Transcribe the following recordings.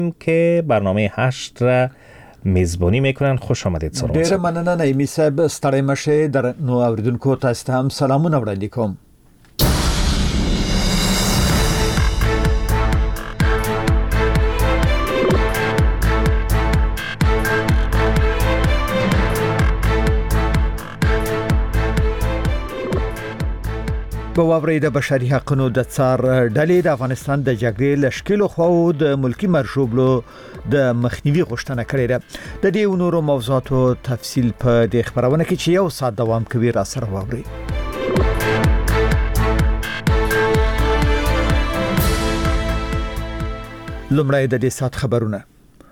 که برنامه 8 را میزبانی میکنن. خوش آمدید سروان. ډیره مننه نایمی صاحب، ستړی مشه. در نو اوریدونکو تاسو ته هم سلامونه وړاندې کوم. په واوري د بشري حقوقو د څار ډلې د افغانستان د جګړې لشکلو خو د ملکی مرشوبلو د مخنیوي غوښتنه کړې ده. د دې نورو موضوعاتو تفصیل په د خبرونه کې چې یو ساعت دوام کوي را سره واوري. لومړی د دې ساعت خبرونه.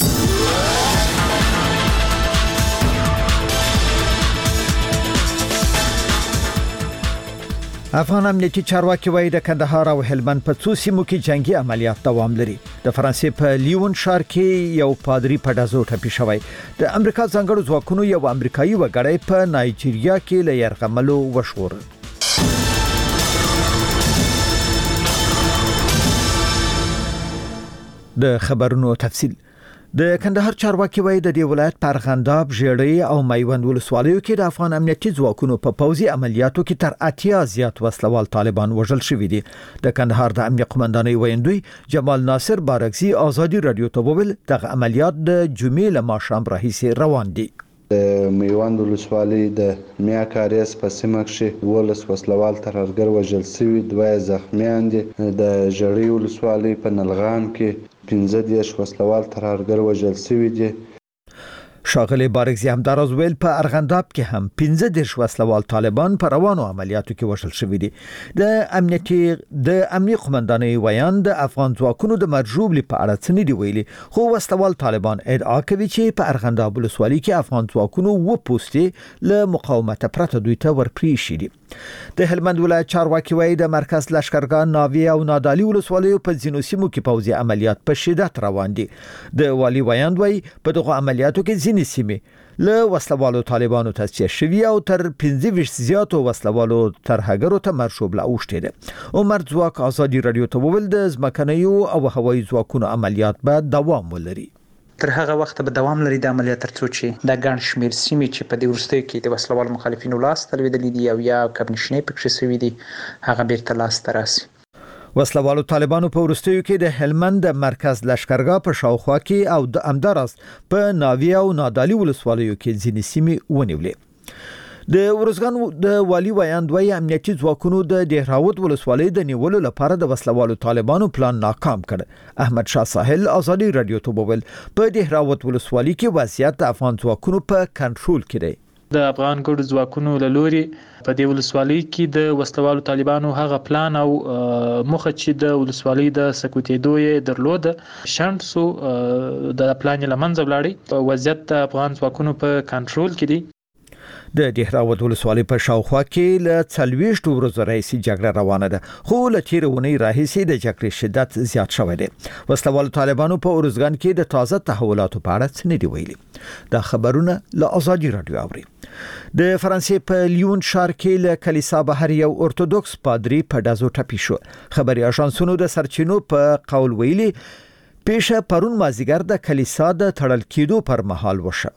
افغان امنیتي چارواکي وایي د کندهار او هلمند په څو سیمو کې جنگي عملیات دوام لري. د فرانسې په لیون ښار کې یو پادری په ډزو ټپي شوی. د امریکا ځانګړو ځواکونو یو امریکایي وګړی په نایجیریا کې له یرغملو وشور. د خبرونو تفصیل. د کندهار چارواکي وایي د دې ولایت په ارغنداب، ژړۍ او میوند ولسوالیو کې د افغان امنیتي ځواکونو په پوځي عملیاتو کې تر 80 زیات وسلوال طالبان وژل شوي دي. د کندهار د امنیت قومندانۍ ویاندوی جمال ناصر بارکزي ازادي رادیو ته وویل دغه عملیات د جمعې له ماښام راهیسې روان دي. د میوند ولسوالۍ د میا کاریس په سیمه کې 12 وسلوال ترهګر وژل شوي، 2 زخمیان دي. د ژړۍ ولسوالۍ په نلغام کې 15 وسلوال ترهګر وژل شوي دي. شاغلی بارکزي همداراز ویل په ارغنداب کې هم 15 وسلوال طالبان په روانو عملیاتو کې وژل شوي دي. د امنیت قومندانۍ ویان د افغان ځواکونو د مرجوبلي په اړه څه نه دی ویلي، خو وسلوال طالبان ادعا کوي چې په ارغنداب ولسوالۍ کې افغان ځواکونو و پوستې له مقاومت پرته دوی ته ورپرې شي دي. د هلمند ولایت چارواکي وایي د مرکز لشکرګاه ناوی او نادالی ولسوالیو په ځینو سیمو کې پوځي عملیات په شدت روان دي. د والی ویاند وایي په دغه عملیاتو کې ځینې سیمې له وسلوالو طالبانو تصفیه شوي او تر 15 زیاتو وسلوالو ترهګرو ته مرشوبله اوښتې ده. عمر ځواک ازادي رادیو ته وویل د ځمکنیو او هوایي ځواکونو عملیات به دوام ولري. تر هغه وخت به دوام لري د عملیات ترڅو چې د ګڼ شمیر سیمې چې په دې وروستیو کې د وسلوال مخالفینو لاس ته لوېدلې دي او یا کبنشینې پکې شوي دي هغه بیرته لاس ته راسي. وسلوالو طالبانو په وروستیو کې د هلمند مرکز لشکرګاه په شاوخوا کې او د امداراز په ناوی او نادالی ولسوالیو کې ځینې سیمې ونیولې. د ورزګان د والی ویاندوی امنیتي ځواکونو د دهراوت ولسوالۍ د نیولو لپاره د وسلوالو طالبانو پلان ناکام کړ. احمد شاه ساحل ازادي رادیو ته وویل په دهراوت ولسوالۍ کې وضعیت د افغان ځواکونو په کنټرول کې دی. د افغان ګډو ځواکونو له لوري په دې ولسوالۍ کې د وسلوالو طالبانو هغه پلان او مخه چې د ولسوالۍ د سکوتېدو یې درلود شند سو د پلان لمنځه ولاړی. وضعیت د افغان ځواکونو په کنټرول کې دی. د دهراوت ولسوالۍ په شاوخوا کې له 40 ورځې راهیسې جګړه روانه ده، خو له تېرې اونۍ راهیسې د جګړې شدت زیات شوی دی. وسلوالو طالبانو په ورزګان کې د تازه تحولاتو په اړه څه نه دی ویلي. دا خبرونه له ازادي رادیو اوري. د فرانسې په لیون ښار کې له کلیسا بهر یو ارتودوکس پادری په ډزو ټپي شو. خبري اژانسونو د سرچینو په قول ویلي پیښه پرون مازیګر د کلیسا د تړل کېدو پر مهال وشوه.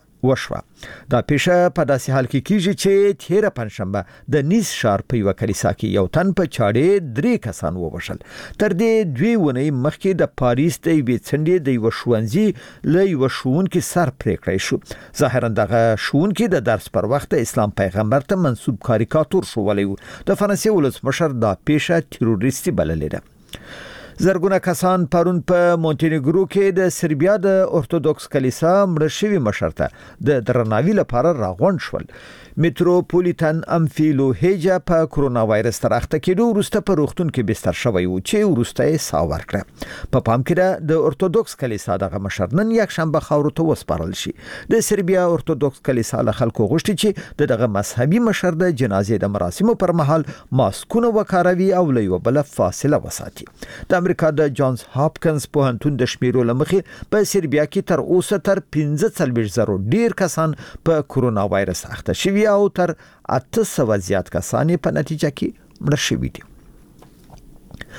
دا پیښه په داسې حال کې کیږي چې تیره پنځشنبه د نیس ښار په یو کلیسا کې یو تن په چاړې 3 کسان ووژل. تر دې 2 ونې مخکې د پاریس د یوې څنډې د یو ښوونځي له یو ښوونکي سر پرې کړی شو. ظاهرا دغه ښوونکي د درس پر وخت اسلام پیغمبر ته منسوب کاریکاتور ښوولی و. د فرانسې ولسمشر دا پیښه تروریستي بللې ده. زرګونه کسان پرون په مونټینیګرو کې د سربیا د ارتودوکس کلیسا مړ شوي مشر ته د درناوي لپاره راغونډ شول. میټروپولیټن امفیلو هیجا په کرونا وایرس تر اخته کېدو وروسته په روغتون کې بستر شوی و چې وروسته یې ساه ورکړه. په پام کې د ارتودوکس کلیسا دغه مشر نن یک شنبه خاورو ته وسپارل شي. د سربیا ارتودوکس کلیسا له خلکو غوښتي چې دغه مذهبي مشر د جنازې د مراسمو پر مهال ماسکونه وکاروي او له یو بل فاصله وساتي. د امریکا د جانز هاپکنز پوهنتون د شمیرو لمخې په سربیا کې تر اوسه تر 15,000 ډیر کسان په کرونا وایرس اخته شوي او تر 800 زیات کسان په نتیجه کې مړ شوي دي.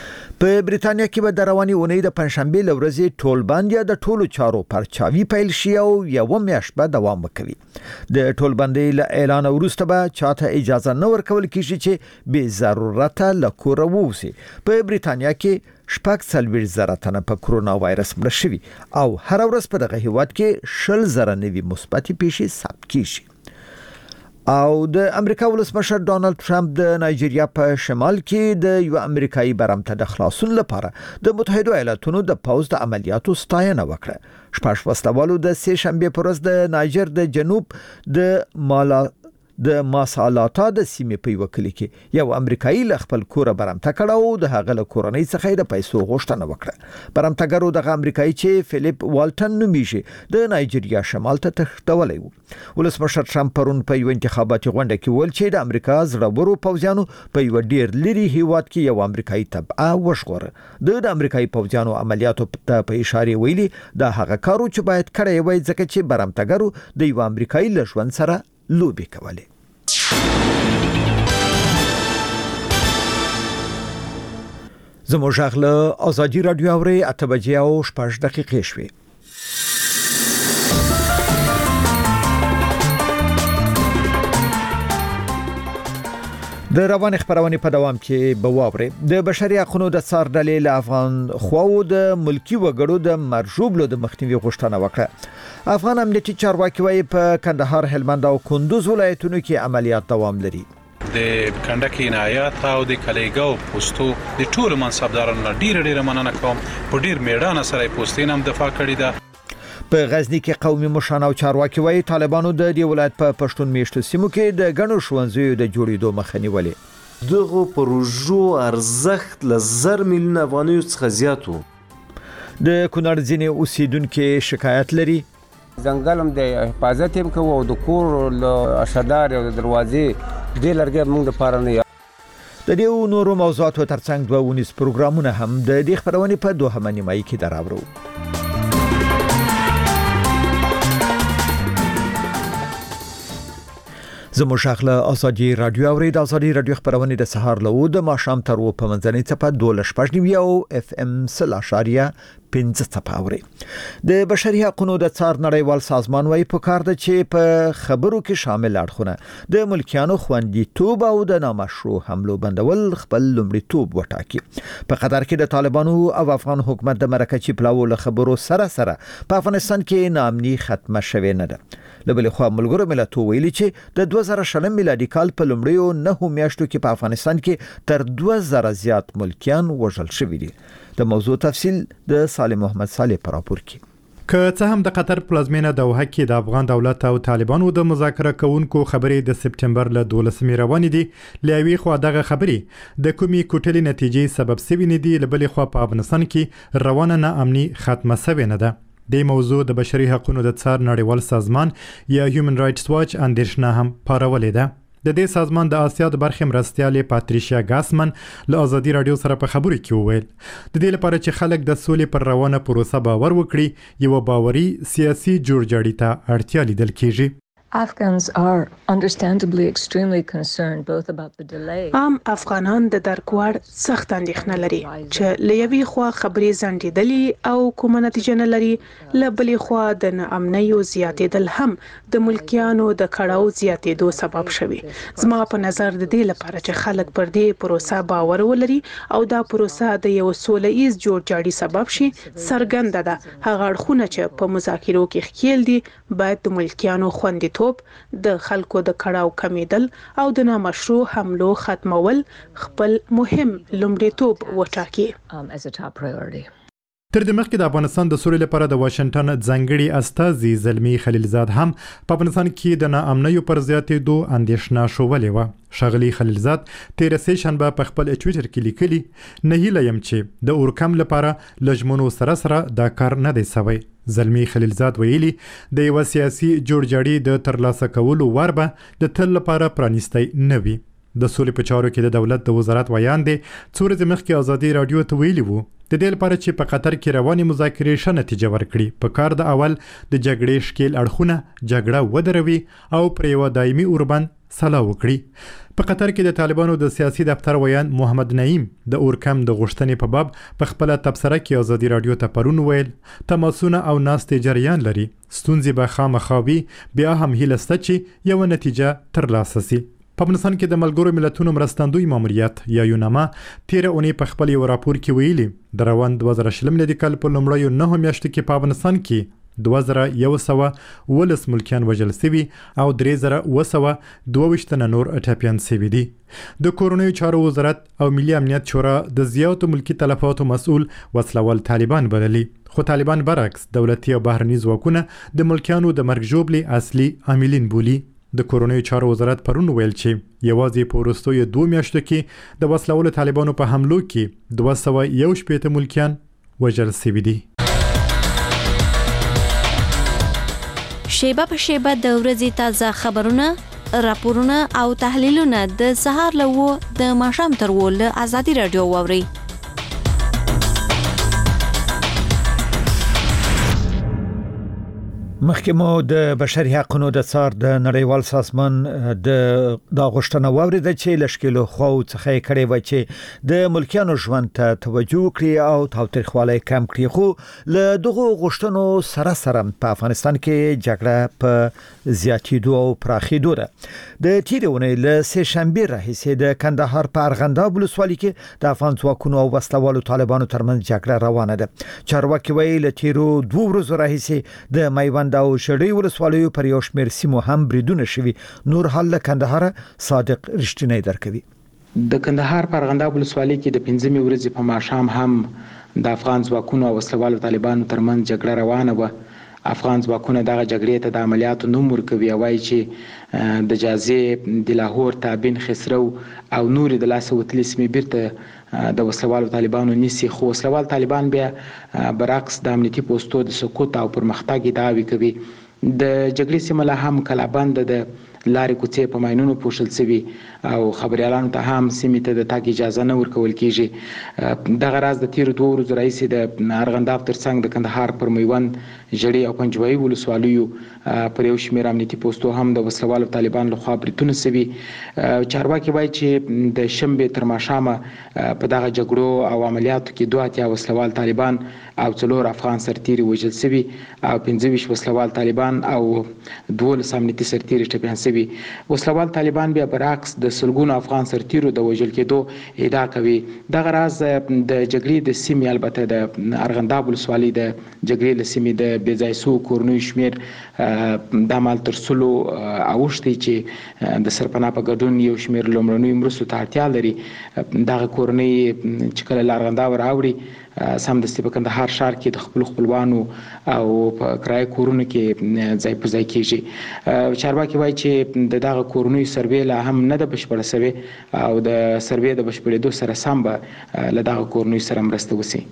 په بریتانیا کې به د رواني اونۍ د پنځشنبه لورځې ټولبند یا د ټولو چارو پرچاوي پیل شي او یو میاشت به دوام وکړي. د ټولبندۍ له اعلان وروسته به چاته اجازه نه ورکول کیږي چې بې ضرورت له کور ووځي. په بریتانیا کې 40,000 تنه په کرونا وایرس مړ شوي او هر ورځ په دغه هیواد کې 20,000 نوي مثبتې پیښې ثبت کیږي. او د امریکا ولسمشر ډونالد ټرمپ د نایجیریا په شمال کې د یو امریکایي برمته د خلاصون لپاره د متحده ایالاتونو د پوځ د عملیاتو ستاینه وکړه. شپږ وسلوالو د سه شنبه پر ورځ د نایجر د جنوب د ماسالاتا د سیمې په یو کلی کې یو امریکایي ل خپل کور برمته کړه او د هغه له کورنۍ څخه د پیسو غوښتنه وکړه. برمتګرو د امریکایي چې فلیپ والټن نومیږي د نایجیریا شمال ته تښتولی و. ولسمشر ټرمپ پرون په یو انتخاباتي غونډه کې ویل چې د امریکا زړورو پوځیانو په یو ډیر لري هیواد کې یو امریکایي تبعه وشغوره. د امریکایي پوځیانو عملیاتو ته په اشاره ویلي دا هغه کارو چې باید کړی وای ځکه چې برمتګرو د یو امریکایي له ژوند سره لوبي کولې. زموږ غږ ازادي رادیو اوري 8 بجې او 6 دقیقې شوې. د روان خبرونه په دوام کې بواوري د بشري حقوقو د څار ډلې له افغان خواو د ملکی وګړو د مرجوبلو د مخنیوي غوښتنه وکړه. افغان امنیتي چارواکي وايي په کندهار، هلمند او کندوز ولایتونو کې عملیات دوام لري. د کندکی عنایت او د کلیګاو پوسټو د ټولو منصبدارانو ډیره مننه کوم. په ډیر میړانه سره پوسټین هم دفاع کړی ده. په غزنی کې قومي مشران او چارواکي وايي طالبانو د دې ولایت په پښتون میشتو سیمو کې د غنو ښوونځیو د جوړېدو مخه نیولې. دغه پروژو ارزښت ل 10 میلیون افغانیو څخه زیات وو. د کونړ ځینې اوسیدونکو شکایت لري. ځنګل هم د حفاظت هم کوو د کور له اشدار او دروازې د لرګي موږ د پاره نه. د دې نورو موضوعاتو ترڅنګ 2 پروګرامونه هم د دې خبرونه په دوه نیمایي کې دراوړو. زموږ شغله ازادي رادیو اوري د ازادي رادیو خبرونه د سهار له د ماشام تر و په منځنۍ څپه 12.9 او اف ام 0.5 څپه اوري. د بشري حقوقو د څار نړیوال سازمان وايي په کار ده چې په خبرو کې شامل اړخونه د ملکیانو خوندیتوب او د نامشروع حملو بندول خپل لومړیتوب وټاکي. په قطر کې د طالبانو او افغان حکومت د مرکزي پلاو له خبرو سره په افغانستان کې نامني ختمه شوه نه ده. لبل خو ملګرو ملتونو ویلي چې د 2000 میلادي کال په لومړیو 9 میاشتو کې په افغانستان کې تر 2000 زیات ملکیان وژل شوي دي. د موضوع تفصیل د سالم محمد صالح پر راپور کې. که څه هم د قطر پلازمینه دوحه کې د افغان دولت او طالبانو د مذاکره کوونکو خبرې د سپټمبر له 12 روانې دي، لوي خو دغه خبرې د کومي کوټلې نتیجې سبب سوي نه دي. لبل خو په افغانستان کې روانه نه امني ختمه سوي نه ده. د موضوع د بشري حقوقو د څار نړیوال سازمان یا هیومن رائټس واچ اندیشنه هم پارولې ده. د دې سازمان د آسیا د برخې مرستیالې پاتریشیا ګاسمن له ازادي رادیو سره په خبرو کې وویل د دې لپاره چې خلک د سولې پر روانه پروسه باور وکړي یو باوري سیاسي جوړجاړي ته اړتیا لیدل کیږي. Afghans are understandably extremely concerned both about the delay. افغانان د درکوړ سخت اندېښنه لري چې لوي خو خبرې ځنډېدلې او کومه نتیجه نه لري. لبلې خو د ناامنیو زیاتېدل هم د ملکیانو د کړهو زیاتېدو سبب شوي. زما په نظر د دې لپاره چې خلک پر دې پروسه باور ولري او دا پروسه د یو سوله‌ایز جوړجاړي سبب شي څرګنده ده. هغه اړخونه چې په مذاکرو کې ښکېل دي باید د ملکیانو خوندیتوب، د خلکو د کړهو کمیدل او د نامشروع حملو ختمول خپل مهم لومړیتوب وټاکي. تر دې مخکې د افغانستان د سولې لپاره د واشنگټن ځانګړي استازي زلمی خلیلزاد هم په افغانستان کې د ناامنیو پر زیاتېدو اندېښنه شولې وه. ښاغلي خلیلزاد تیر سه شنبه په خپل ټویټر کې لیکلي نه هیله یم چې د اورکم لپاره لجمنو سره دا کار نه دی سوی. زلمی خلیلزاد ویلي د یو سیاسي جوړجاړي د ترلاسه کولو وربه د تل لپاره پرانیستی نه وي. د سولې په چارو کې د دولت د وزارت ویان دی څو ورځې مخکې ازادي رادیو ته ویلي وو د دې لپاره چې په قطر کې روانې مذاکرې ښه نتیجه ورکړي په کار د اول د جګړې ښکیل اړخونه جګړه ودروي او پر یو دایمي اوربند سلا وکړي. په قطر کې د طالبانو د سیاسي دفتر ویان محمد نعیم د اورکم د غوښتنې په باب په خپل تبصره کې ازادي رادیو ته پرون ویل تماسونه او ناستې جریان لري، ستونزې به خامخا وي، بیا هم هیله شته چې یوه نتیجه ترلاسه شي. په افغانستان کې د ملګرو ملتونو مرستندوی ماموریت یا یونما تیره اونۍ په خپل یو راپور کې ویلي د روان 2020 میلادي کال په لومړیو 9 میاشتو کې په افغانستان کې 2112 ملکیان وژل شوي او 3722 تنه نور ټپیان شوي دي. د کورونیو چارو وزارت او ملي امنیت شورا د زیاتو ملکی تلفاتو مسؤل وسلوال طالبان بللي، خو طالبان برعکس دولتي او بهرني ځواکونه د ملکیانو د مرګ ژوبلې اصلي عاملین بولي. د کورونیو چارو وزارت پرون ویل چې یوازې په وروستیو 2 میاشتو کې د وسلوالو طالبانو په حملو کې 211 ملکیان وژل شوي دي. شیبه په شیبه د ورځې تازه خبرونه، راپورونه او تحلیلونه د سهار له د ماښام تر له ازادي رادیو واوري. مخکمو د بشري حقوقو د څار د نړیوال سازمان د غوښتنه واوریده چې لشکلو خو څخه کړي و چې د ملکیانو ژوند ته توجه کړي او تاوتریخوالی کم کړي، خو له دغه غوښتنو سره په افغانستان کې جګړه په زیاتېدو او پراخېدو ده. د تیرونې له سه شنبه راهیسې د کندهار په ارغنداب ولسوالۍ کې د افغان ځواکونو او وسلوالو طالبانو ترمنځ جګړه روانه ده. چارواکي وایي له تیرو 2 ورځو راهیسې د میوند او شړې ولسوالیو پر یو شمېر سیمو هم بریدونه شوي. نور حال له کندهار صادق رښتینی درکوي. د کندهار په ارغنداب ولسوالۍ کې د 5 ورځې په ماښام هم د افغان ځواکونو او وسلوالو طالبانو ترمنځ جګړه روانه وه. افغان ځواکونه دغه جګړې ته د عملیاتو نوم ورکوي او وایي چې د جازې، د لاهور، تابین، خسرو او نور د لاسه وتلې سیمې بیرته د وسلوالو طالبانو نیسي. خو وسلوال طالبان بیا برعکس د امنیتي پوسټو د سقوط او پرمختګ دعوی کوي. د جګړې سیمه له هم کلابند د لارې کوڅې په ماینونو پوښل شوي او خبريالانو ته هم سیمې ته د تګ اجازه نه ورکول کیږي. دغه راز د تیر 2 ورځې راهیسې د ارغنداب ترڅنګ د کندهار پر میوند، ژړې او پنجوایي ولسوالیو پر یو شمېر امنیتي پوسټو هم د وسلوالو طالبان لخوا بریدونه شوي. چارواکي وایي چې د شنبې تر ماښامه په دغه جګړو او عملیاتو کې 82 وسلوال طالبان او 4 افغان سرتیري وژل شوي او 25 وسلوال طالبان او 12 امنیتي سرتیري ټپیان شوي. وسلوال طالبان بیا برعکس د سلګونو افغان سرتیرو د وژل کېدو ادعا کوي. دغه راز د جګړې د سیمې، البته د ارغنداب ولسوالۍ د جګړې له سیمې د بېځای سو کورنیو شمېر د مال تر سلو اوښتي چې د سرپناه په ګډون یو شمېر لومړنیو مرستو ته اړتیا لري. دغه کورنۍ چې کله له ارغنداب راوړي سمدستي په کندهار ښار کې د خپلوانو او په کرایه کورونو کې ځای په ځای کېږي. چارواکي وایي چې دغه کورنیو سروې لا هم نه ده بشپړه شوې او د سروې د بشپړېدو سره سم به له دغه کورنیو سره مرسته وشي.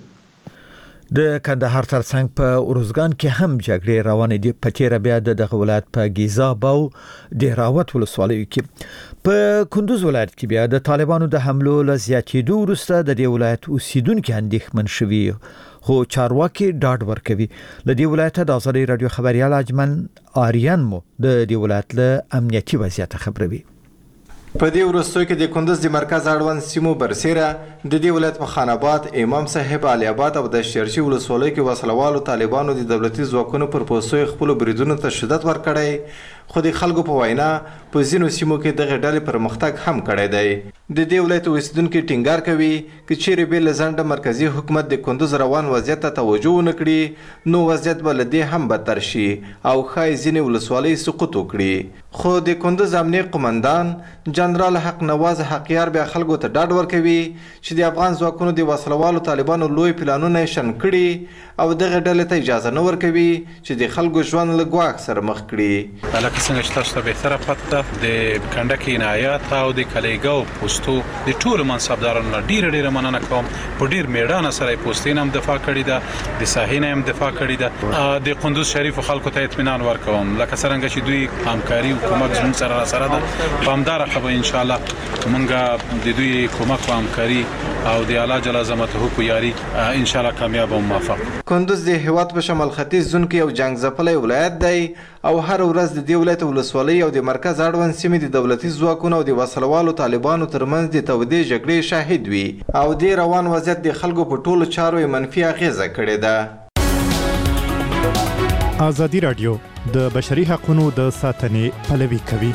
د کندهار ترڅنګ په اروزګان کې هم جګړې روانې دي. په تیره بیا دغه ولایت په ګیزاب او دهراوت ولسوالیو کې. په کندوز ولایت کې بیا د طالبانو د حملو له زیاتېدو وروسته د دې ولایت اوسیدونکو اندېښمن شوي، خو چارواکي ډاډ ورکوي. له دې ولایت د ازادي رادیو خبريال اجمن آریان مو د دې ولایت له امنیتي وضعیت خبروي. په دې وروستیو کې د کندوز د مرکز اړوند سیمو برسیره د دې ولایت په خان آباد، امام صاحب، علي آباد او د شیرشي ولسوالیو کې وسلوالو طالبانو د دولتي ځواکونو پر پوستو خپل بریدونو ته شدت ورکړی، خو د خلکو په وینا په ځینو سیمو کې دغه ډلې پرمختګ هم کړی دی. د دې ولایت اوسیدونکو ټینګار کوي چې چیرې به لزنده مرکزی حکومت د کندوز روان وضعیت ته توجه ونکړي نو وضعیت به لدې هم بدتر شي او خای ځینې ولسوالۍ سقوط وکړي. خو د کندوز امنیه قومندان جنرال حق نواز حقیار بیا خلکو ته ډاډ ورکوي چې د افغان ځواکونو د وسلوالو طالبانو لوی پلانونه شن کړي او دغه ډلې ته اجازه نه ورکوي چې د خلکو ژوند له ګواښ سره مخ کړي. لکه څنګه چې تاسو ته بهتره پته ده د کنډک عنایت او د کلیګاو پوسټو د ټولو منصبدارانو ډیره مننه کوم. په ډیر میړانه سره پوسټین هم دفاع کړی ده، د ساحین هم دفاع کړی ده. د قندوز شریف خلکو ته اطمینان ورکوم لکه څنګه چې دوی همکاري او کومک زموږ سره ده. په همدغه خبره ان شاء الله موږ د دوی کومک او همکاري او د اعلی جل عظمته په یاري ان شاء الله کامیاب او موفق. کندوز د هیواد په شمال ختیځ زون کې یو جنگ ځپلی ولایت دی او هر ورځ د دې ولایت ولسوالۍ او د مرکز اړوند سیمې د دولتي ځواکونو او د وسلوالو طالبانو ترمنځ د تودې جګړې شاهد وي او د روان وضعیت د خلکو په ټولو چارو منفي اغیزه کړې ده. ازادي راډیو د بشري حقوقو د ساتنې پلوي کوي.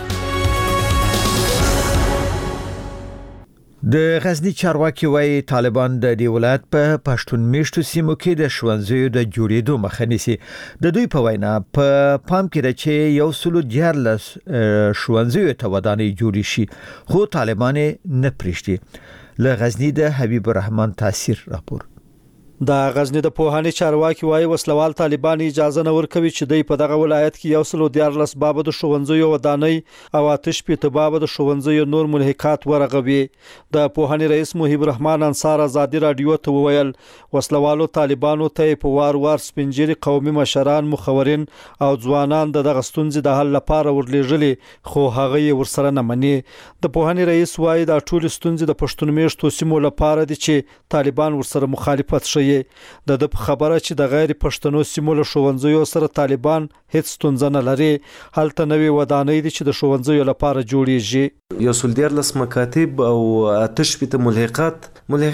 د غزنی چارواکي وايي طالبان د دې ولایت په پښتون میشتو سیمو کې د ښوونځیو د جوړېدو مخه نیسي. د دوی په وینا په پام کې ده چې یو سلو 14 ښوونځیو ته ودانۍ جوړې شي خو طالبان نه پریږدي. له غزنی د حبیب الرحمن تاثیر راپور. د غزنی د پوهاني چارواکي وايي وسلوال طالبان اجازه نه ورکوي چې دوی په دغه ولایت کې یو سلو 14 باب د ښوونځیو ودانۍ او آتش په باب د ښوونځیو نور ملحقات ورغوي. د پوهاني رئیس محیب الرحمن انصار ازادي رادیو ته وویل وسلوالو طالبانو ته په وار سپنجيري قومي مشران مخورین او ځوانان دغه ستونزې د حل لپاره ورلېږلي خو هغه ورسره نه مني. د پوهاني رئیس وايي دا ټول ستونزې د پښتون میشتو سیمو لپاره دي چې طالبان ورسره مخالفت شي. د خبره چې د غیر پښتنو سیمو له ښوونځیو سره طالبان هیڅ ستونزه نه لري هلته نوې ودانۍ دي چې د ښوونځیو لپاره جوړیږي. یو سل 14 مکاتب او آتش په ملحقات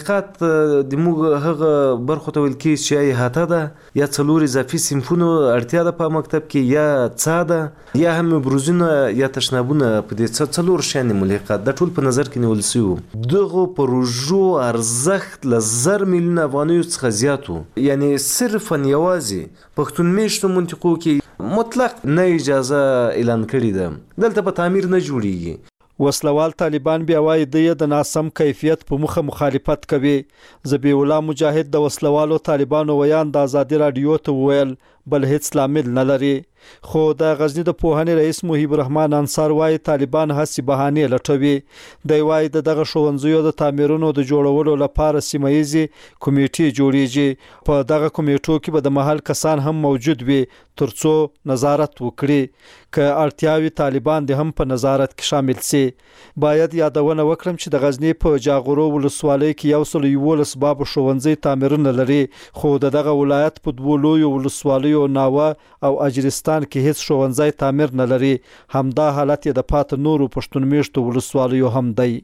د موږ هغه برخو ته ویل کی چې احاطه ده یا څلور اضافي صنفونو اړتیا ده په مکتب کې یا څاده یا هم بروزونه یا تشنابونه په دې څلور شان ملحقات د ټول په نظر کې نیول شوی. دغه پروژو ارزښت ل 10 میلیون افغانیو څخه زیاتو یعنی صرفا یوازې پښتون میشتو منطقو کې مطلق نه اجازه اعلان کړی ده دلته په تعمیر نه جوړیږي. وسلوال طالبان بیا وايي د ناسم کیفیت په مخه مخالفت کوي. ذبیح الله مجاهد د وسلوالو طالبانو ویان د ازادي رادیو ته ویل بل هیڅ لامل نه لري. خو د غزنی د پوهاني رئیس محیب الرحمن انصار وايي طالبان هڅې بهانې لټوي. دی وايي دغه ښوونځیو د تعمیرونو د جوړولو لپاره سیمایي کمیټې جوړیږي. په دغه کمیټو کې به د محل کسان هم موجود وي ترڅو نظارت وکړي. که اړتیاوي طالبان د هم په نظارت کې شامل سي. باید یادونه وکړم چې د غزنی په جاغورو ولسوالۍ کې یو سل 11 باب ښوونځي تعمیرونه لري خو دغه ولایت په دوه لویو ولسوالیو ناوه او اجرستان کې هیڅ ښوونځي تعمیر نه لري. همدا حالت د پات نورو پښتون میشتو ولسوالیو هم دی.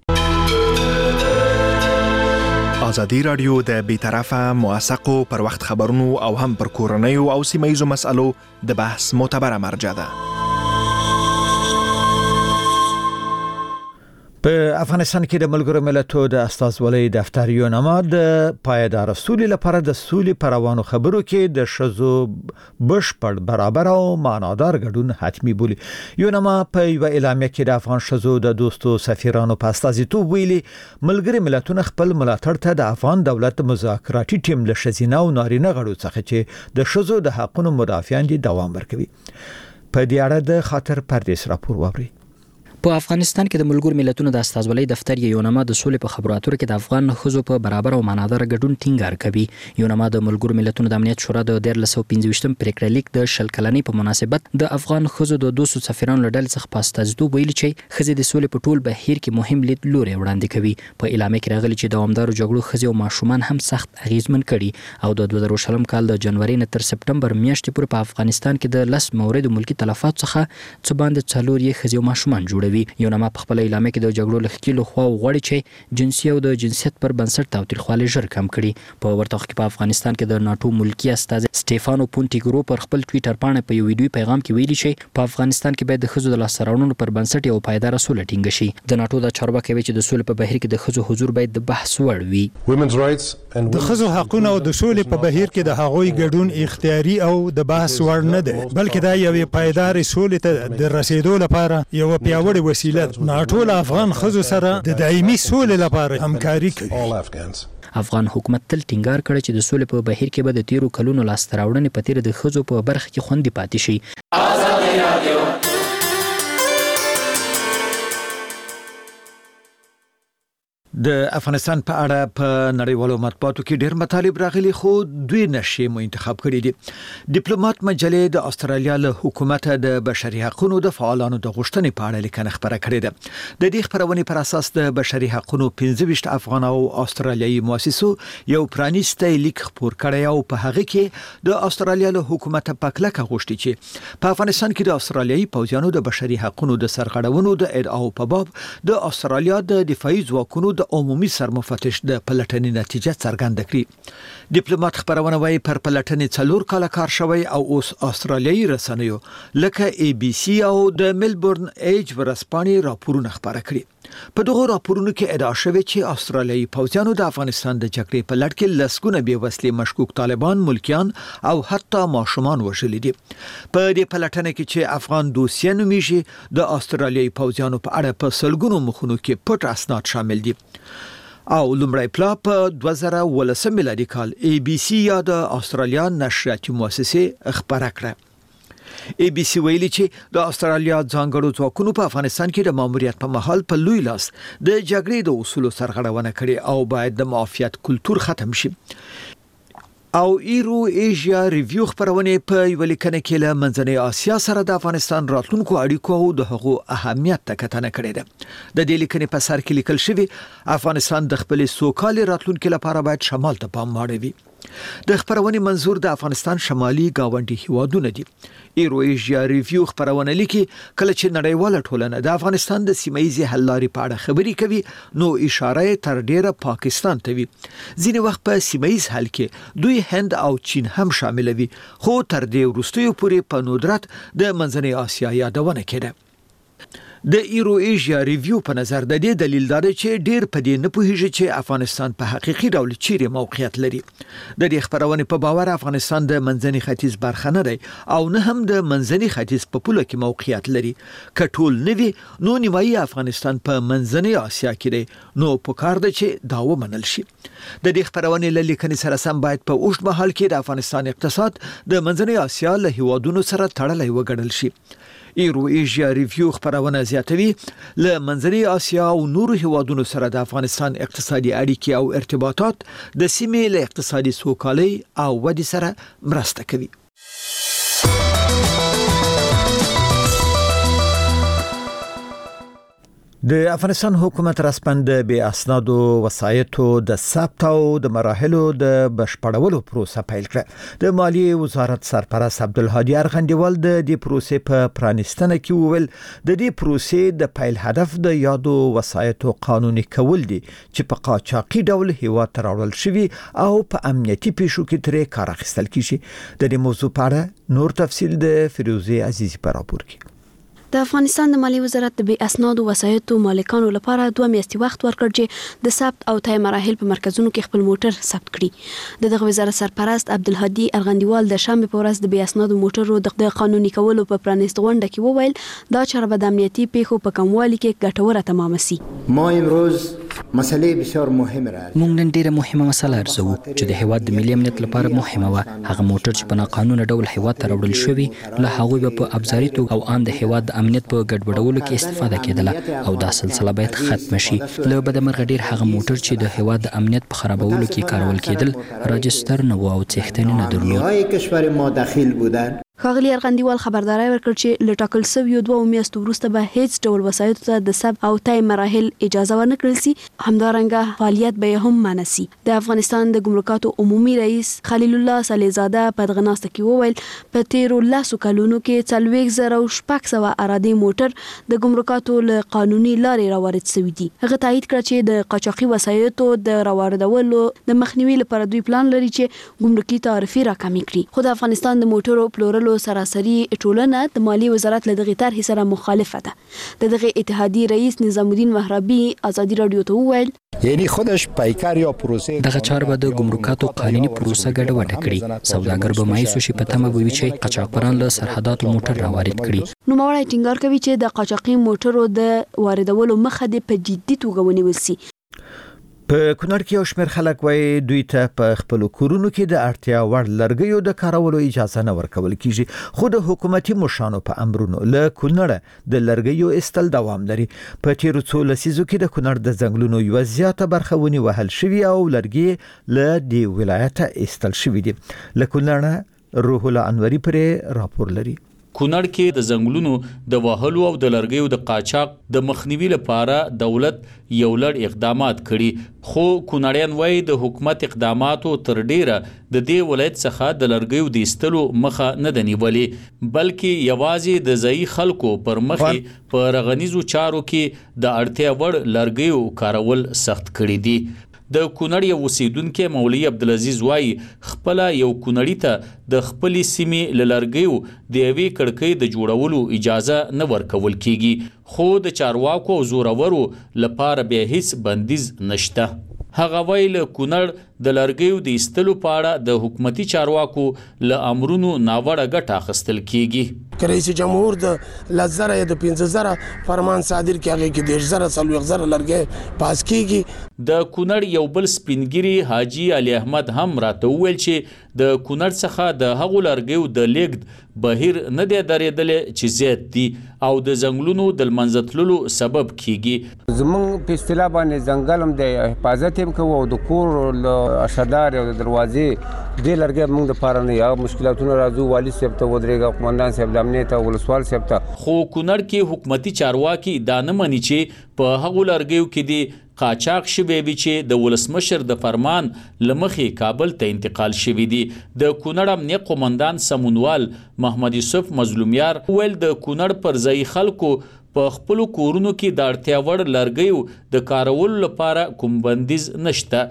ازادي رادیو د بیطرفه موثقو پر وخت خبرونو او هم پر کورنیو او سیمایي مسالو د بحث معتبره مرجع ده. په افغانستان کې د ملګرو ملتونو د استازولۍ دفتر یونما د پایدار سولې لپاره د سولې پر روانو خبرو کې د شذو بشپړ برابر او معنادار ګډون حتمی بولی. یونما په یو اعلامیه کې د افغان شذو د دوستو سفیرانو په استازیتوب ویلي ملګري ملتونه خپل ملاتړ ته د افغان دولت مذاکراتي ټیم له شذینه او نارینه غړو څخه چې د شذو د حقونو مدافعان دي دوام ورکوي. په دې اړه د خاطر پردیس راپور ووري. په افغانستان کې د ملګرو ملتونو د استازولۍ دفتر یونما د سولې په خبرو اترو کې د افغان ښځو په برابر او معنادار ګډون ټینګار کوي. یونما د ملګرو ملتونو د امنیت شورا د 1325 پریکړه لیک د شل کلنۍ په مناسبت د افغان ښځو د 200 سفیرانو له ډلې څخه په استازیتوب ویلي چې ښځې د سولې په ټول بهیر کې مهم لید لوري وړاندې کوي. په اعلامیه کې راغلي چې دوامدارو جګړو ښځې او ماشومان هم سخت اغیزمن کړي او د 2020 کال د جنوري نه تر سپټمبر میاشتې پورې په افغانستان کې د 10 موردو ملکی تلفات څخه څه باندې 4 یې ښځې او ماشومان جوړوي. یونما په خپل اعلامیه کې د جګړو لخکېلو خوا غوړي چې جنسي او د جنسیت پر بنسټ تاوتریخوالی ژر کم کړي. په ورته وخت کې په افغانستان کې د ناتو ملکی استاذ سټيفانو پونټیګرو پر خپل ټوئیټر باندې په یو ویډیو پیغام کې ویلي چې په افغانستان کې باید د ښځو د لاسته پر بنسټ یو پایدار سوله ټینګ شي. د ناتو د چارواکي وی چې د سولې په بهیر کې د ښځو حضور باید د بحث وړ وي. د ښځو حقونه او د سولې په بهیر کې د هغوی ګډون اختیاري او د بحث وړ نه دی بلکې دا یو پایدار سولې ته د رسیدو لپاره یو پیاوړی وسیله ده. ټول افغان ښځو سره د دایمي سولې لپاره همکاري کوي. افغان حکومت تل ټینګار کړی چې د سولې په بهیر کې به د 13 کلونو لاسته راوړنې په تیر د ښځو په برخه کې خوندي پاتې شي. ازادي رادیو د افغانستان په اړه په نړیوالو مطبوعاتو کې ډېر مطالب راغلي خو دوی نشي مو انتخاب کړی دي. ډیپلوماټ مجلې د استرالیا له حکومت د بشري حقوقو د فعالانو د غوښتنې په اړه لیکنه خبره کړې ده. د دې خبرونې پر اساس د بشري حقوقو 15 افغان او استرالیایي مؤسسو یو پرانیسته لیک خپور کړی او په هغه کې د استرالیا له حکومت په کلکه غوښتي چې په افغانستان کې د استرالیایي پوځیانو د بشري حقوقو د سرغړونو د ادعاو په باب د استرالیا د دفاعي ځواکونو د عمومي سرمفتش د پلټنې نتیجه څرګنده کړې. ډیپلوماټ خبرونه وايي پر پلټنې 4 کال کار شوی او اوس استرالیایي رسنیو لکه ABC او د ملبورن ایج ورسپانې راپورونه خبره کړي. په دغه راپورونو کې ادعا شوې چې استرالیایي پوځیانو د افغانستان د جګړې په لړ کې لسګونه بې وسلې مشکوک طالبان، ملکیان او حتی ماشومان وژلي دي. په دې پلټنه کې چې افغان دوسیه نومیږي د استرالیایي پوځیانو په اړه په سلګونو مخونو کې پټ اسناد شامل دي. او لومړی پلا په 2018 میلادي کال ABC یا د استرالیا نشریاتي مؤسسه خبره کړه. ABC ویلي چې د استرالیا ځانګړو ځواکونو په افغانستان کې د ماموریت په مهال په لوی لاس د جګړې د اصولو سرغړونه کړې او باید د معافیت کلتور ختم شي. او ایرو ایشیا ریویو خبرونه په یو لیکنه کې له منځنۍ اسیا سره د افغانستان راتلونکو اړیکو او د هغو اهمیت ته کتنه کړې ده. د دې لیکنې په سر کې لیکل شوی افغانستان د خپل سوکالي راتلونکو لپاره باید شمال ته پام واړوي. د خبرونې منظور د افغانستان شمالي گاونډي هیوادونه دي. ایرو ایشیا ریویو خبرونه لیکي کله چې نړیواله ټولنه د افغانستان د سیمایي حل لارې په اړه خبرې کوي نو اشاره تر ډیره پاکستان ته وي. ځینې وخت په سیمایي حل کې دوی هند او چین هم شاملوي خو تر دې وروستیو پورې په ندرت د منځنۍ اسیا یادونه کړي. د ایرو ایشیا ریویو په نظر د دې دلیل دا دی چې ډیر په دې نه پوهیږي چې افغانستان په حقيقي ډول چیرې موقعیت لري. د دې خبرونې په باور افغانستان د منځني ختیځ برخه نه دی او نه هم د منځني ختیځ په پوله کې موقعیت لري. کټول نوي نو نیمایي افغانستان په منځني اسیا کې دی نو په کار دی چې دا ومنل شي. د دې خبرونې له لیکنې سره سم باید په اوږد مهال کې د افغانستان اقتصاد د منځني اسیا له هیوادونو سره تړلی وګڼل شي. ایرو ایشیا ریویو خبرونه زیاتوي له منځنۍ اسیا او نورو هیوادونو سره د افغانستان اقتصادي اړیکې او ارتباطات د سیمې له اقتصادي سوکالۍ او ودې سره مرسته کوي. د افغانستان حکومت رسمن د بې اسنادو وسایطو د ثبت او د مراحلو د بشپړولو پروسه پیل کړه. د مالیې وزارت سرپرست عبدالهادي ارغندیوال د دې پروسې په پرانیستنه کې وویل د دې پروسې د پیل هدف د یادو وسایطو قانوني کول دي چې په قاچاقي ډول هیواد ته راوړل شوي او په امنیتي پیښو کې ترې کار اخیستل کیږي. د دې موضوع په اړه نور تفصیل د فیروزه عزیزی په راپور کې. د افغانستان د مالیې وزارت د بې اسنادو وسایطو مالکانو لپاره 2 میاشتې وخت ورکړ چې د ثبت او تای مراحل په مرکزونو کې خپل موټر ثبت کړي. دغه وزارت سرپرست عبدالهادي ارغندیوال د شنبه په ورځ د بې اسنادو موټرو د قانوني کولو په پرانیست غونډه کې وویل دا چاره به د امنیتي پیښو په کموالي کې ګټوره تمام شي. ما امروز مسئله بسیار مهمه را موږ نن ډیره مهمه مسله ارزو چې د هیواد د ملي امنیت لپاره مهمه و. هغه موټر چې په ناقانونه ډول هیواد ته راوړل شوی له هغه په ابزاري توګه او ان د هیواد د امنیت په ګډوډولو کې استفاده کېدله او دا سلسله باید ختم شي. له بدمرغه ډیر هغه موټر چې د هیواد د امنیت په خرابولو کې کارول کېدل راجستر نه و او څښتنه نه درلود. کشور ما داخل بودن. ښاغلي ارغندیوال خبرداري ورکړ چې له ټاکل شویو 2 میاشتو وروسته به هیڅ ډول وسایطو ته د ثبت او تای مراحل اجازه ورنه کړل شي. همدارنګه فعالیت به هم منع شي. د افغانستان د ګمرکاتو عمومي رئیس خلیل الله صالحزاده په دغه ناسته کې وویل په تیرو 10 کلونو کې 40,600 ارادي موټر د ګمرکاتو له قانوني لارې راوړل شوي دي. هغه تایید کړ چې د قاچاقي وسایطو د راوړدولو د مخنیوي لپاره دوی پلان لري چې ګمرکي تعرفې راکمې کړي. خو د افغانستان د موټرو پلورلو سراسري ټولنه د مالیې وزارت له دغه طرحې سره مخالفه ده. د دغه اتحادیې رئیس نظام الدین وهرابي ازادي رادیو ته وویل یعنی خودش پیکار یا پروسه دغه چاره به د ګمرکاتو قانوني پروسه ګډوډه کړي. سوداګر به مایوس شي په تمه وي چې قاچاقبران له سرحداتو موټر راوارد کړي. نوموړی ټینګار کوي چې د قاچاقي موټرو د واردولو مخه د په جدي توګه ونیول شي. په کونړ کې یو شمېر خلک وایي دوی ته په خپل کورونو کې د اړتیا وړ لرګیو د کارولو اجازه نه ورکول کیږي، خو د حکومتي مشرانو په امرونو له کونړ د لرګیو استل دوام لري. په تیرو څو لسیزو کې د کونړ د ځنګلونو یو زیاته برخه ونی وهل شوی او لرګي له دې ولایته استل شوی دي. له کونړ روح الله انوري پرې راپور لري. کونړ کې د ځنګلونو د وهلو او د لرګیو د قاچاق د مخنیوي لپاره دولت یو لړ اقدامات کړي، خو کونړیان وایي د حکومت اقداماتو تر ډیره د دې ولایت څخه د لرګیو د ایستلو مخه نه ده نیولې، بلکې یوازې د ځایي خلکو پر مخې په رغنیزو چارو کې د اړتیا وړ لرګیو کارول سخت کړي دي. د کونړ یو اوسیدونکو مولوي عبدالعزیز وایي خپل یو کونړی ته د خپل سیمې لرګیو د یوې کړکۍ د جوړولو اجازه نه ورکول کیږي، خو د چارواکو او زورورو لپاره به هیڅ بندیز نشته. هغه ویل کونړ د لرګیو د ایستلو په اړه د حکومتي چارواکو له امرونو ناوړه ګټه اخیستل کیږي. رئیس جمهور د 10,000 یا د 15,000 فرمان صادر کیږي کې 10,000 لرګي پاس کیږي. د کونړ یو بل سپینګری حاجی علي احمد هم راته ویل چې د کونړ څخه د هغو لرګیو د لیږد بهیر نه دی درېدل چې زیات دي او د ځنګلونو د منځتللو سبب کیږي. زمون په اصطلاح باندې ځنګل هم د حفاظت هم کوو او د کور له اشدار او د دروازې د لرګي موږ د پاره نه یا مشکلاتونه راځو والی صاحب ته ودرېګا قومندان صاحب د امنیت او ولسوال صاحب ته. خو کونړ کې حکومتي چارواکي دا نه مني چې په هغو لرګیو کې دي قاچاق شوی وي چې د ولسمشر د فرمان لمخې کابل ته انتقال شوی دي. د کونړ امنیت قومندان سمونوال محمد یوسف مظلومیار ویل د کونړ پر ځای خلکو په خپل کورونو کې د اړتیا وړ لرګیو د کارولو لپاره کوم بندیز نشته.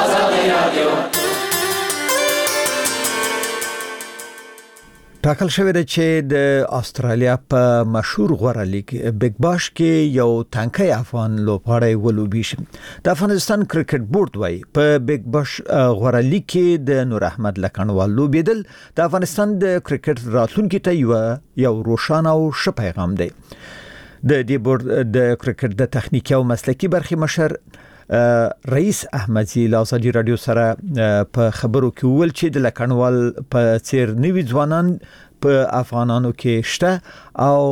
ټاکل شوی دی چې د استرالیا په مشهور غوره لیگ بیگ باش کې یو تانکی افغان لوبغاړی ولوبي شي. د افغانستان کرکټ بورډ وايي په بیگ باش غوره لیگ کې د نور احمد لکنوال لوبیدل د افغانستان د کرکټ راتلونکي ته یو روښانه او ښه پیغام دی. د دې بورډ د کرکټ د تخنیکي او مسلکي برخې مشر رئیس احمدزی له ازادي رادیو سره په خبرو کې ویل چې د لکنوال په څیر نوي ځوانان په افغانانو کې شته او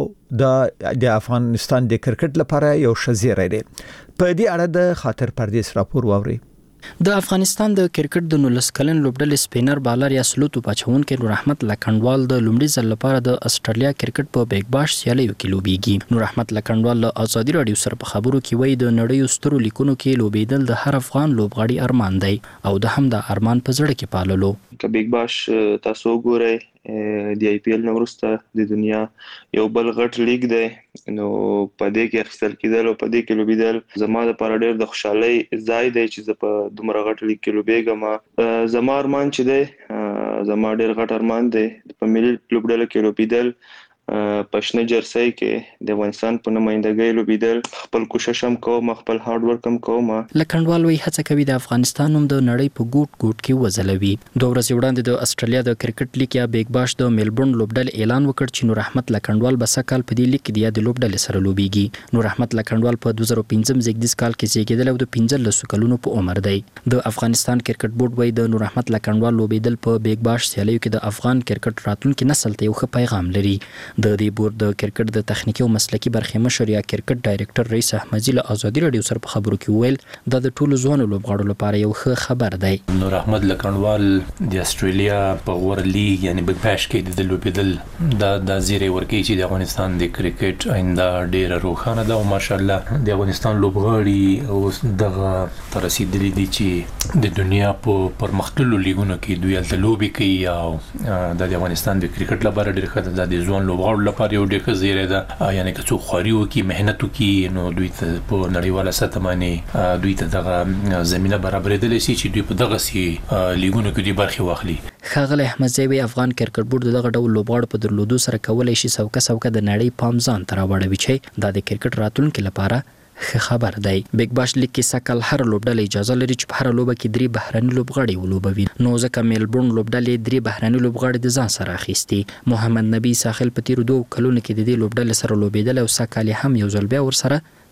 د افغانستان د کرکټ لپاره یو ښه زیری دی. په دې اړه د خاطر پردیس راپور واوري. د افغانستان د کرکټ د 19 کلن لوبډلې سپینر بالر یا سلوتو پاچونکو نور احمد لکنډوال د لومړي ځل لپاره د استرالیا کرکټ په بیگ باش سیالیو کې لوبېږي. نور احمد لکنډوال له ازادي رادیو سره په خبرو کې وایي د نړۍ سترو لیکونو کې لوبېدل د هر افغان لوبغاړي ارمان دی او د هم د ارمان په زړه کې پاللو. که بیگ باش تاسو ګورئ د آی پی ایل نورسته د دنیا یو بل غټ لیگ دی، نو په دې کې اخیستل کېدل او په دې کې لوبېدل زما لپاره ډېر د خوشحالۍ ځای دی چې زه په دومره غټ لیگ کې لوبېږم. زما ارمان چې دی زما ډېر غټ ارمان دی په ملي لوبډله کې لوبېدل، په شنه جرسۍ کې د افغانستان په نمائندګۍ لوبېدل. خپل کوشش هم کوم، خپل هارد ورک هم کوم. لکنډوال وایي هڅه کوي د افغانستان هم د نړۍ په ګوټ ګوټ کې وځلوي. 2 ورځې وړاندې د استرالیا د کرکټ لیگ یا بیگ باش د میلبورن لوبډلې اعلان وکړ چې نور احمد لکنډوال به سکهال په دې لیگ کې د یاد لوبډلې سره لوبېږي. نور احمد لکنډوال په 2015 زیږدیز کال کې زیږیدل او د 15 کلونو په عمر دی. د افغانستان کرکټ بورډ وایي د نور احمد لکنډوال لوبېدل په بیگ باش سیالیو کې د افغان کرکټ راتلونکي نسل ته یو ښه پیغام لري. د دې بورډ د کرکټ د تخنیکي او مسلکي برخې مشر یا کرکټ ډایریکټر رئیس احمدزی له ازادي رادیو سره په خبرو کې ویل دا د ټولو ځوانو لوبغاړو لپاره یو ښه خبر دی. نور احمد لکنډوال د استرالیا په غوره لیگ یعنی بیگ باش کې د لوبېدل د زیری ورکی چې د افغانستان د کرکټ آینده ډیره روښانه ده او ماشاءالله د افغانستان لوبغاړي او دغه تر رسیدلي دي چې د دنیا په پرمختللو لیګونو کې دوی الته لوبي کوي او د افغانستان د کرکټ لپاره ډیر ښه ده. د ځوان لوبغاړو لپاره یو ډیر ښه زیری ده، یعنی که څوک خواري وکړي محنت وکړي نو دوی ته په نړیواله سطح باندې دوی ته دغه زمينه برابرېدلی شي چې دوی په دغه سي لیګونو کې دوی برخه واخلي. ښاغلی احمدزی وایي افغان کرکټ بورډ دغه ډول لوبغاړو په درلودو سره کولای شي سوکه د نړۍ پام ځان ته راوړوي چې دا د کرکټ راتلونکي لپاره ښه خبر دی. بیگ باش لیگ کې سکهال هر لوبډله اجازه لري چې په هر لوبه کې 3 بهرني لوبغاړي ولوبوي. نو ځکه میلبورن لوبډلې 3 بهرني لوبغاړي د ځان سره اخیستي. محمد نبی ساحل په تیرو 2 کلونو کې د دې لوبډلې سره لوبېدل او سکهال هم یو ځل بیا ورسره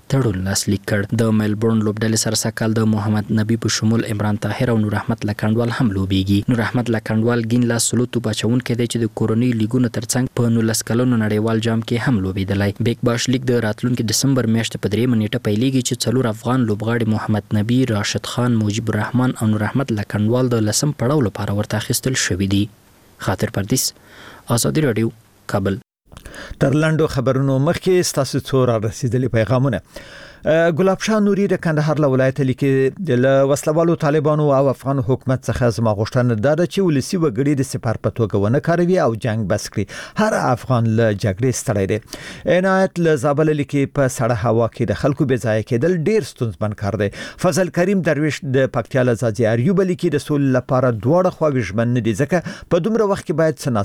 تړون لاسلیک کړ. د ملبورن لوبډلې سره سکهال د محمد نبی په شمول عمران طاهر او نور احمد لکنډوال هم لوبېږي. نور احمد لکنډوال ګین لاس سلوتو بچونکي دی چې د کورونی لیګونو ترڅنګ په 19 کلونو نړیوال جام کې هم لوبېدلی. بیگ باش لیګ د راتلونکي دسمبر میاشتې په 3 نیټه پیلېږي چې 4 افغان لوبغاړي محمد نبی، راشد خان، موجب الرحمن او نور احمد لکنډوال د لسم پړاو لپاره ورته اخیستل شوي دي. خاطر پردیس، آزادي رادیو، کابل. تر لاندو خبرونو مخکې ستاسو څو را رسیدلي پیغامونه. ګلاب شاه نوري د کندهار له ولایت لیکي د وسلوالو طالبانو او افغان حکومت څخه زما غوښتنه ده چې ولسی وګړي د سپار په توګه ونه کاروي او جنگ بس کړي. هر افغان له جګړې ستړی دی. عنایت له زابل لیکي په سړه هوا کې د خلکو بې ځای کېدل ډیر ستونزمن کار دی. فضل کریم درویش د پکتیا له ځاځي اریوب لیکي د سول لپاره دواړه خواوې ژمن نه دي ځکه په دومره وخت کې باید